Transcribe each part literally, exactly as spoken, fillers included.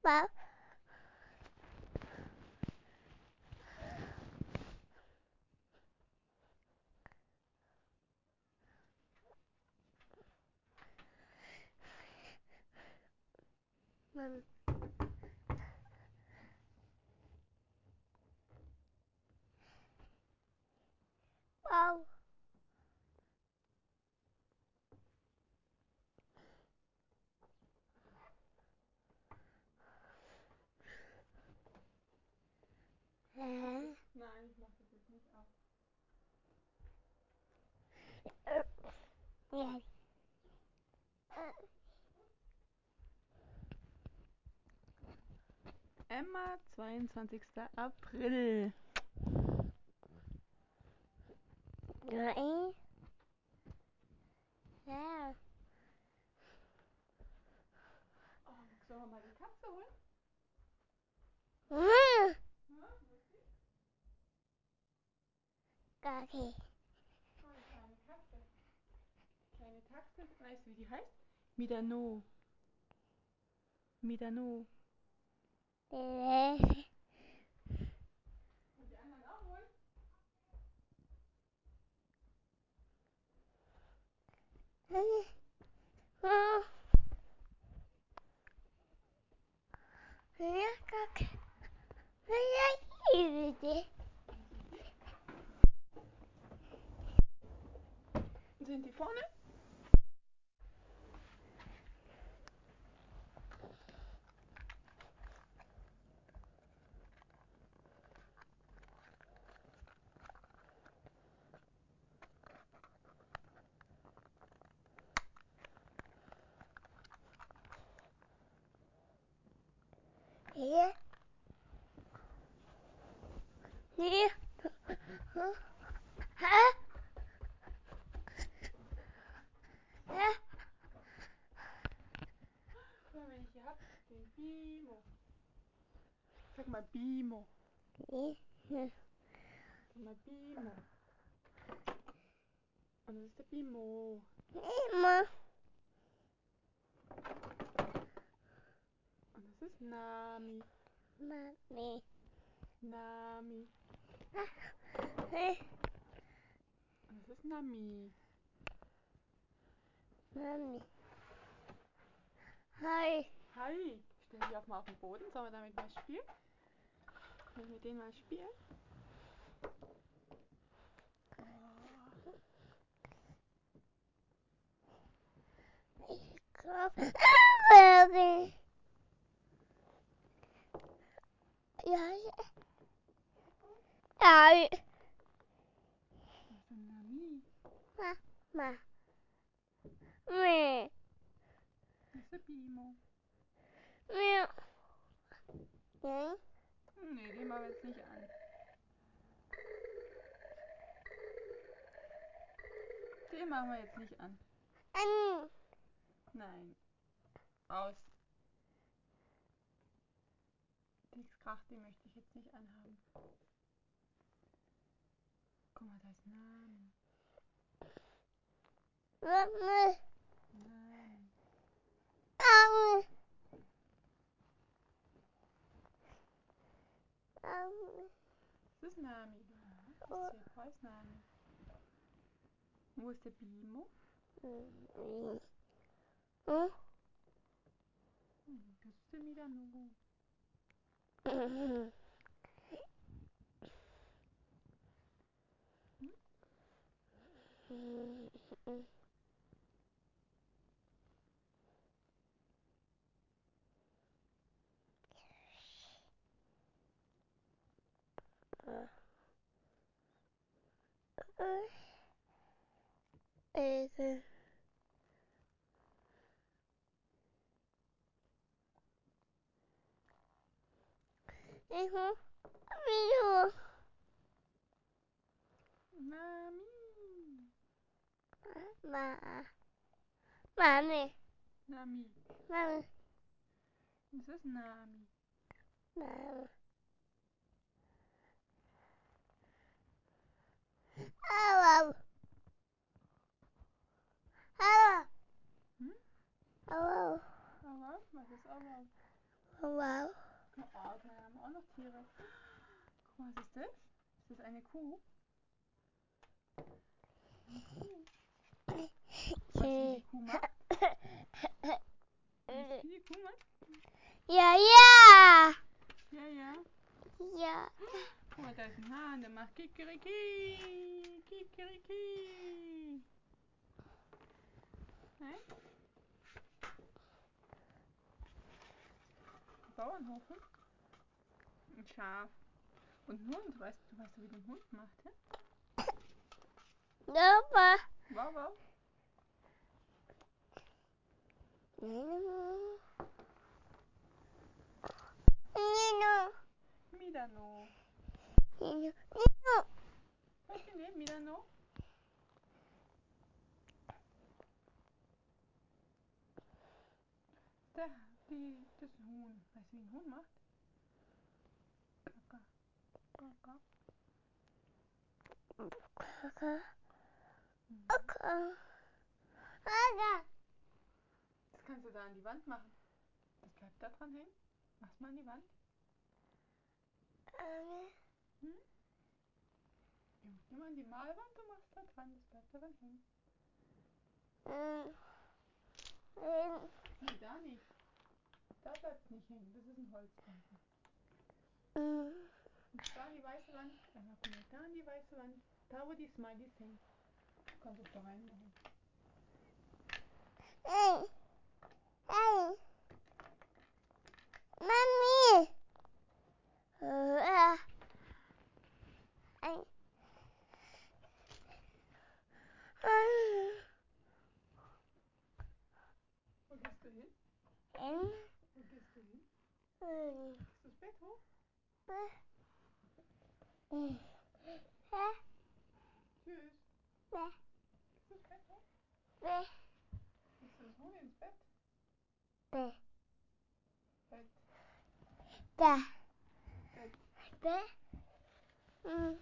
Wow. Mama. Wow. Hä? Nein, ich mach das jetzt nicht auf. Ja. Emma, zweiundzwanzigster April. Nein. Ja. Oh, sollen wir mal die Katze holen? Hm. Ja, lustig. Okay. Oh, eine kleine Katze. Kleine Taxe. Weißt du, wie die heißt? Midano. Midano. Äh. Und die anderen auch holen? Ja, guck. Ja, ich Sind die vorne? Hier. Hier. Hä? Hä? Ja, wen ich hier hab, den Bimo. Sag mal Bimo. Hier. Sag mal Bimo. Und das ist der Bimo. Immer. Und das ist Nami. Mami. Nami. Hey. Und das ist Nami. Mami. Hi. Hi. Stell dich auch mal auf den Boden. Sollen wir damit mal spielen? Wollen wir mit denen mal spielen? Komm. Ja, ja. Ja. Das ist ein Nami. Mama. Meh. Das ist der Bimo. Meh. Ja. Nee, den machen wir jetzt nicht an. Den machen wir jetzt nicht an. An. Nein. Aus. Die Kracht, die möchte ich jetzt nicht anhaben. Guck mal, da ist Nami. Mama. Nami. Au. Au. Das ist Nami. Ja, das Zebra ist Nami. Wo ist der Bimo? Hm? Hm, das ist der Midano. Mhm. Hm? Mhm. Ese. Hijo. Amigo. Nami. Ma. Mami. Nami. Mami. Das ist Nami. Mami. Au. Au. Hm? Au. Aber, was ist aber? Wow. Oh, wir haben auch noch Tiere. Guck mal, was ist das? Ist das eine Kuh? Eine Kuh. Weißt du, wie die Kuh macht? Weißt du, wie die Kuh macht? Ja, ja. Ja, ja. Ja. Guck mal, da ist ein Hahn, der macht Kikeriki. Kikeriki. Nein? Bauernhof. Hm? Ein Schaf. Und ein Hund. Weißt du, weißt du, wie ein Hund macht? Ja? Papa. Wow, wow. Nino. Nino. Milano. Nino. Nino. Weißt du nicht, Milano? Der, die, das ist ein Huhn. Weißt du, wie ein Huhn macht? Kaka. Kaka. Kaka. Mhm. Kaka. Kaka. Das kannst du da an die Wand machen. Das bleibt da dran hängen. Mach's mal an die Wand. Hm? Ja, geh mal an die Malwand und mach's da dran. Das bleibt da dran hängen. Nee, da nicht. Da bleibt's nicht hängen. Das ist ein Holzbalken. Und da an die weiße Wand. Ah, guck mal, da an die weiße Wand. Da, wo die Smileys hängen. Du kannst es da reinmachen. Hey. Hey. Mami. Uh, hey. Wo gehst du hin? Um. Wo gehst du hin? Um. Gehst du ins Bett hoch? Um. Tschüss. Bäh. Gehst du ins Bett hoch? Bäh. Gehst du mit Hund ins Bett? Bäh. Bett. Da. Bett. Bäh. Mm.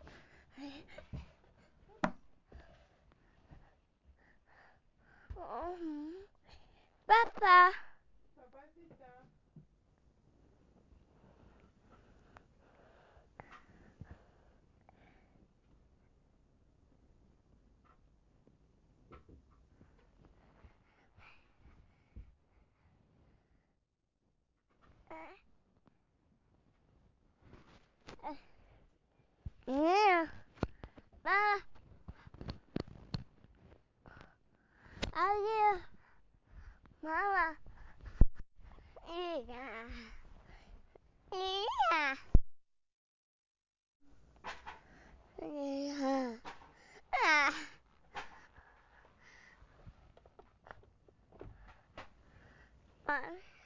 Um. Papa. Papa ist nicht da. Yeah. Mama. Are you? Mama. Yeah. Yeah. Yeah. Ah. Ah.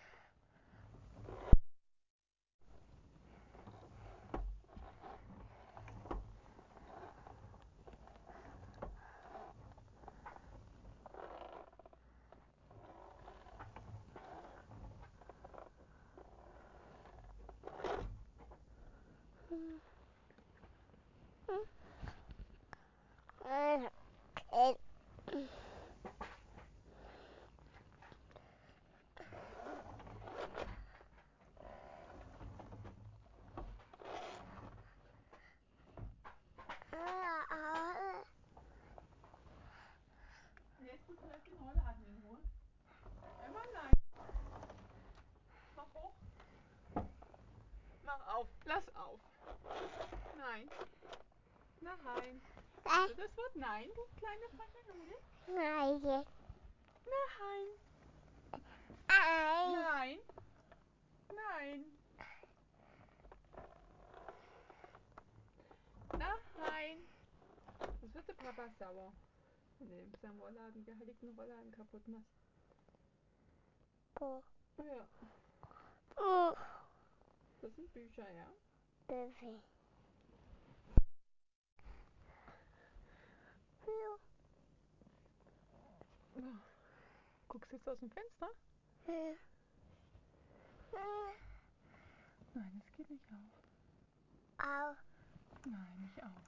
Lässt du vielleicht den Rollladen in Ruhe? Emma, nein. Mach hoch. Mach auf. Lass auf. Nein. Nein. Hast du das Wort? Nein, du kleine freche Nudel? Nein. Nein. Nein. Nein. Nein. Nein. Das wird der Papa sauer. Wenn du seinen Rollladen, geheiligten Rollladen kaputt machst. Oh. Ja. Oh. Das sind Bücher, ja. Baby. Oh. Guckst du jetzt aus dem Fenster? Nein, es geht nicht auf. Auf. Nein, nicht auf.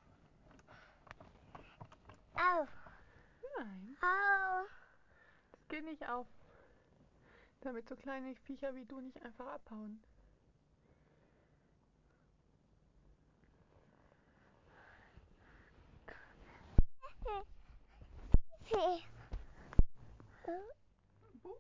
Auf. Nein, Auf. es geht nicht auf. Damit so kleine Viecher wie du nicht einfach abhauen. Buch?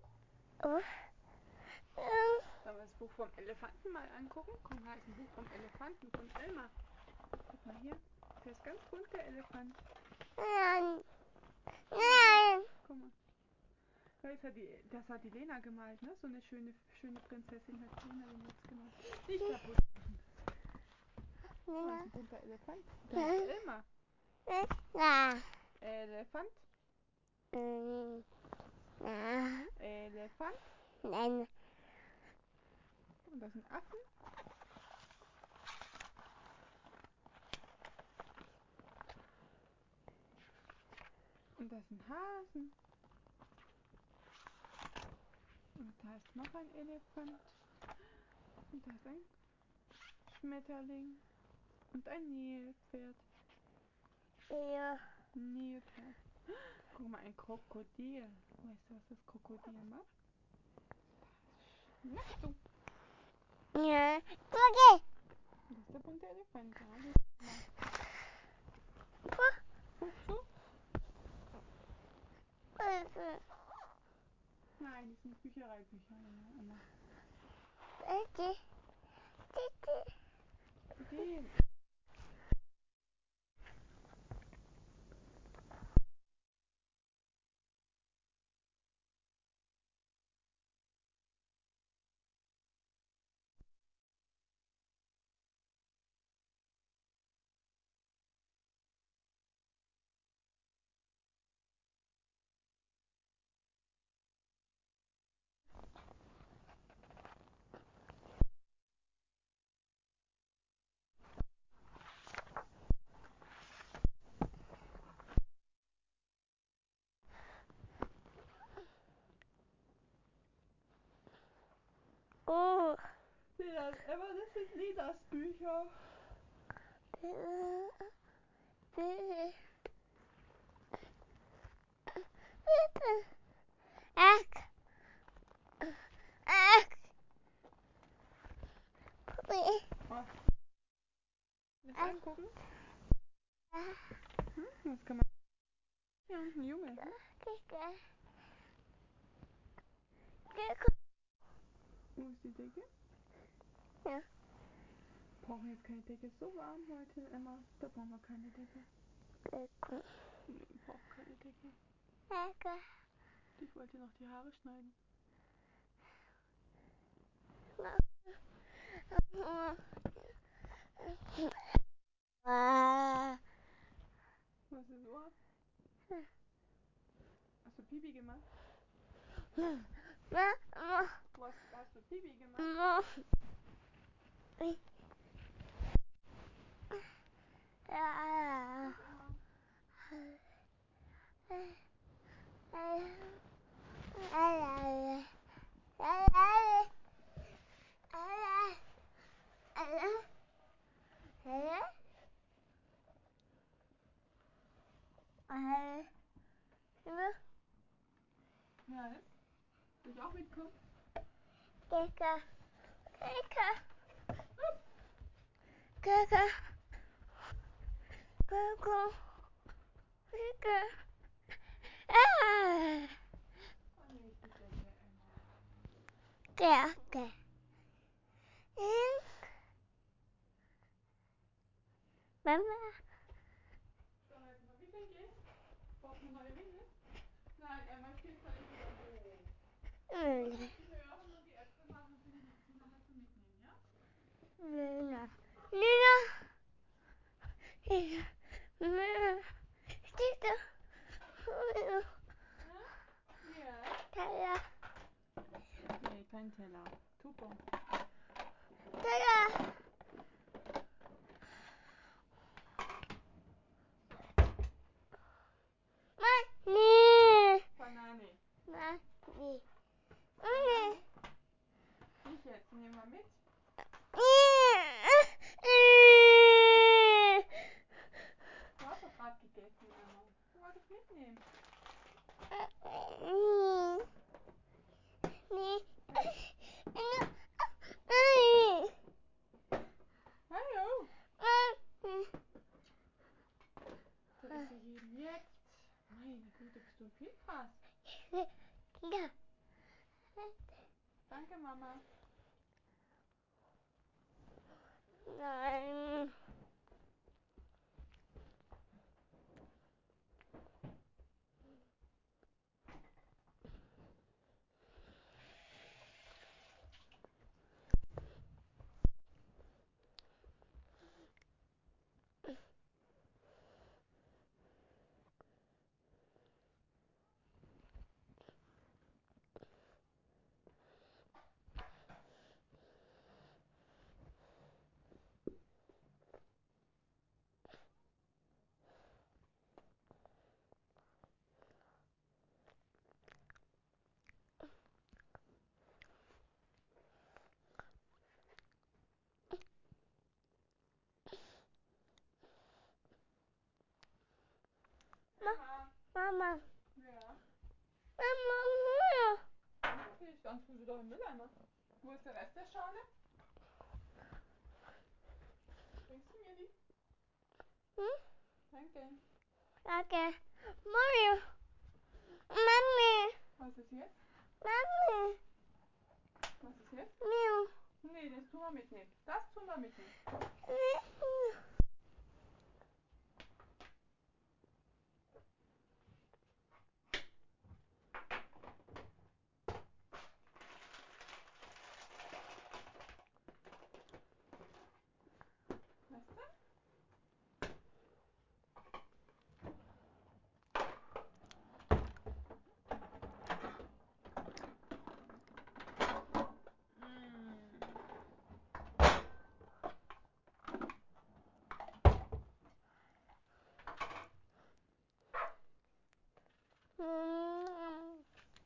Sollen wir das Buch vom Elefanten mal angucken? Komm, da ist ein Buch vom Elefanten von Elmar. Guck mal hier. Der ist ganz bunt, der Elefant. Nein. Nein. Guck mal. Das hat, die, das hat die Lena gemalt, ne? So eine schöne, schöne Prinzessin hat Lena den jetzt gemalt. Nicht kaputt machen. Oh, das ist ein bunter Elefant. Das ist Elmar. Ja. Elefant. Ja. Elefant. Nein. Und das sind Affen. Und das sind Hasen. Und da ist noch ein Elefant. Und da ist ein Schmetterling. Und ein Nilpferd. Ja. Nilpferd. Guck mal, ein Krokodil. Weißt du, was das Krokodil macht? Schnappst du. Ja. Okay. Das ist der bunte Elefant. Ja. Puh. Guck zu. Also. Nein, das sind Büchereibücher. Immer. Okay. Den. Oh. Das, Emma, das sind Linas Bücher. Ach. Ach. Was? Das angucken? Hm? Das kann man. Ja, ein Junge. Ne? Wo ist die Decke? Ja. Brauchen wir jetzt keine Decke. Ist so warm heute, Emma. Da brauchen wir keine Decke. Nee, ich brauche keine Decke. Ich wollte noch die Haare schneiden. Was ist so? Hast du Pipi gemacht? Was hast du Pipi gemacht? Ja. Ja, jetzt? Will ich auch mitkommen? Kaka. Kaka. Kaka. Kaka. Kaka. Ah. Oh nee, die Decke, Emma. Kaka. Mama. Sollen wir jetzt mal wickeln gehen? Brauchst du eine neue Windel? Nein, Emma, ich finde es nicht wieder doof. Du musst nicht hören und die Äpfel machen für die, die nachher zu mitnehmen, ja? Nina. Nina. Nina. Nina. Steht da. Hm? Ja. Teller. Nee, kein Teller. Super. Teller. Mami. Banane. Mami. Banane? Nicht jetzt, nehmen wir mit. Du hast doch gerade gegessen, Emma. Du wolltest mitnehmen. Nee. Ja. Danke, Mama. Nein. Emma. Mama. Ja. Mama. Okay, dann tun sie doch im Mülleimer. Wo ist der Rest der Schale? Bringst du mir die? Hm? Danke. Danke. Mario. Mami. Was ist jetzt? Mami. Was ist jetzt? Miau. Nee, das tun wir mitnehmen. Das tun wir mitnehmen. Weißt du? Mm.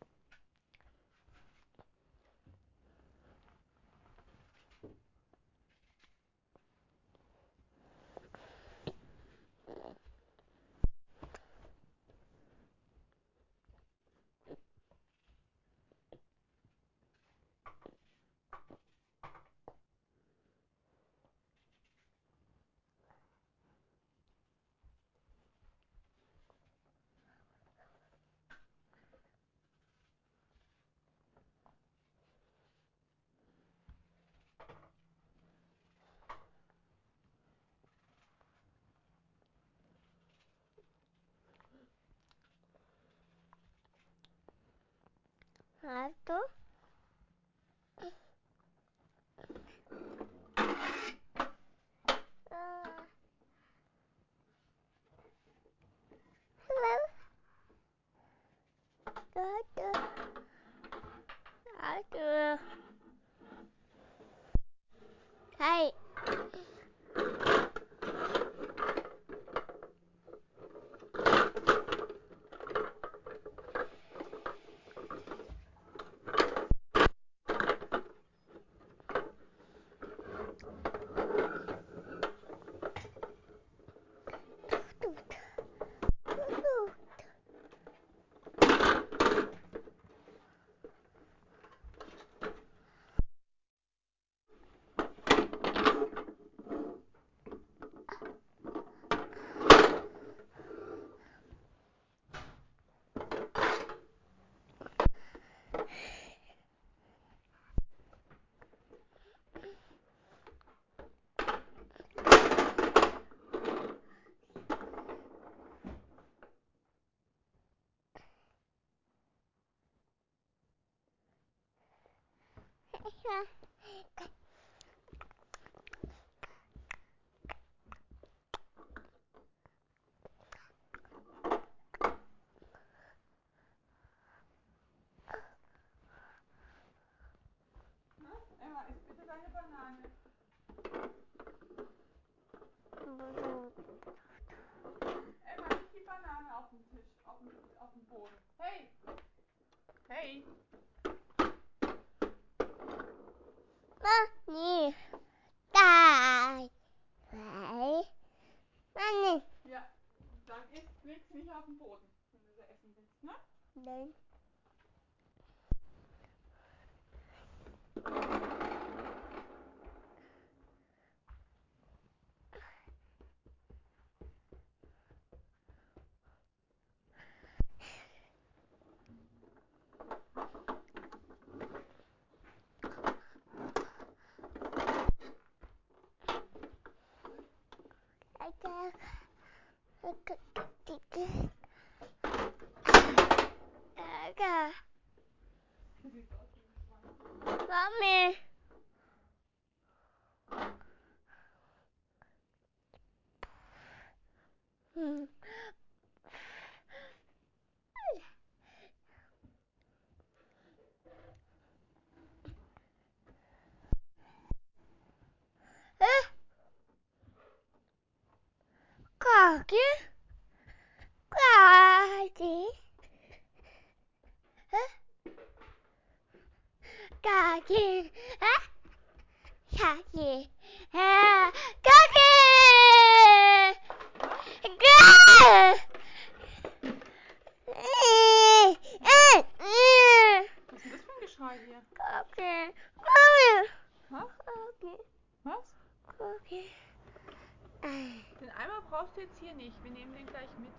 Hast du? Ah. Hello. Doctor. Doctor. Hey. Ja. Na, Emma, iss bitte deine Banane. Emma, nicht die Banane auf dem Tisch, auf dem, auf dem Boden. Hey! Hey! Mami. Da. Hey. Mami. Ja, dann isst nix nicht auf dem Boden, wenn du sie essen willst, ne? Nein. Ärger. Du siehst aus wie ein Schwein. Mami. Hm. Äh? Kaki? Kaki? Hä? Kaki? Hä? Kaki? Hä? Kaki! Kaki! Äh, äh, äh. Was ist denn das für ein Geschrei hier? Kaki. Kaki. Was? Kaki. Was? Kaki. Äh. Den Eimer brauchst du jetzt hier nicht. Wir nehmen den gleich mit.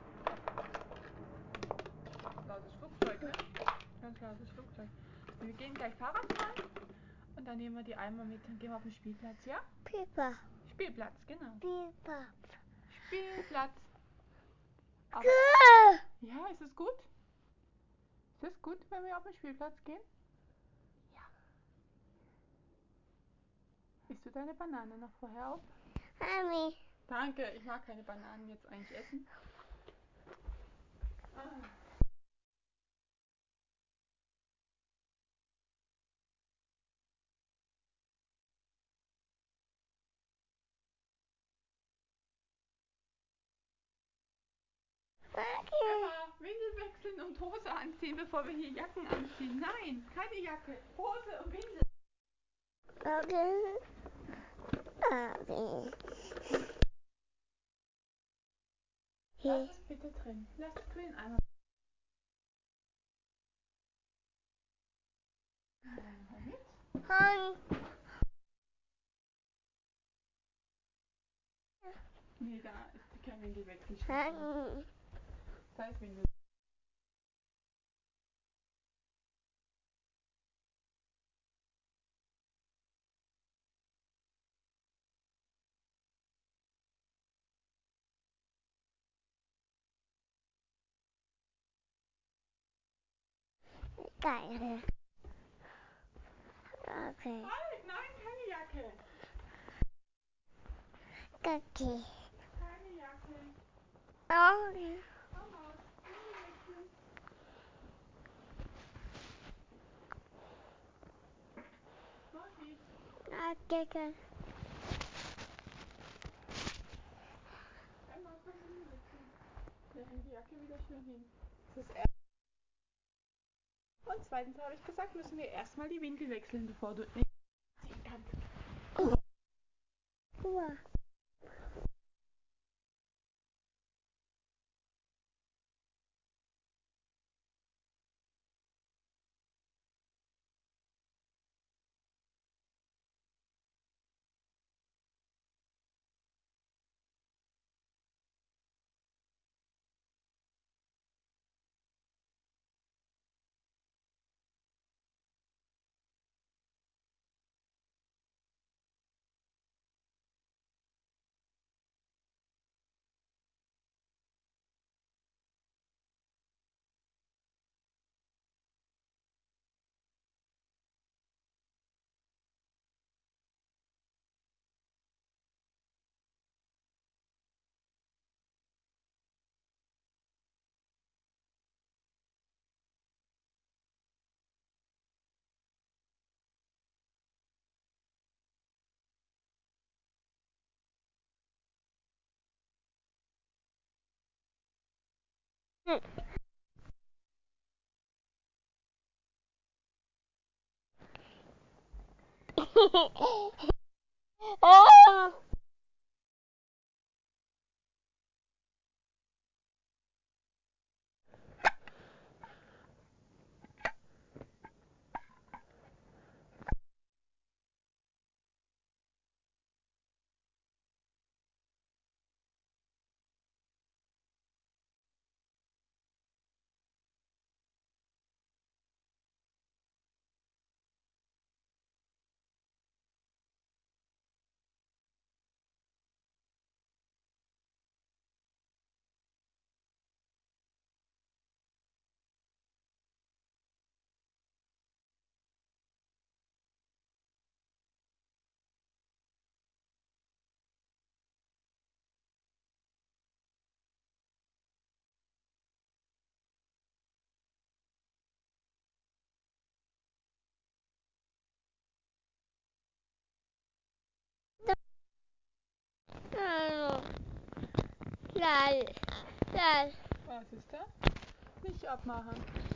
Lautes Flugzeug, ne? Ganz lautes Flugzeug. Wir gehen gleich Fahrrad fahren und dann nehmen wir die Eimer mit. Dann gehen wir auf den Spielplatz, ja? Pippa. Spielplatz, genau. Pippa. Spielplatz. Aber, Geh. ja, ist es gut? Ist es gut, wenn wir auf den Spielplatz gehen? Ja. Isst du deine Banane noch vorher auf? Mami. Danke, ich mag keine Bananen jetzt eigentlich essen. Ah. Emma, Windel wechseln und Hose anziehen, bevor wir hier Jacken anziehen. Nein, keine Jacke. Hose und Windel. Okay. Okay. Lass es bitte drin. Lass es drin einmal. Mit. Hand. Nee, da ist kein Windelwechsel. Hand. Da ist Windel. Geil. Okay. Halt, nein, keine Jacke. Okay. Keine Jacke. Okay. Komm raus. Windel wechseln. Vorsicht. Okay. Emma, komm, Windel wechseln. Wir hängen die Jacke wieder schön hin. Das ist erst. Und zweitens habe ich gesagt, müssen wir erstmal die Windel wechseln, bevor du nicht ziehen kannst. Uah. Oh. Lal. Lal. Was ist da? Nicht abmachen.